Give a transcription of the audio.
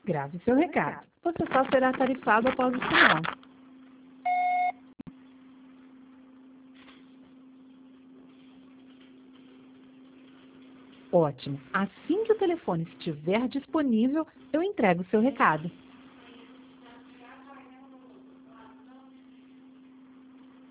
Grave seu recado. Você só será tarifado após o sinal. Ótimo. Assim que o telefone estiver disponível, eu entrego o seu recado.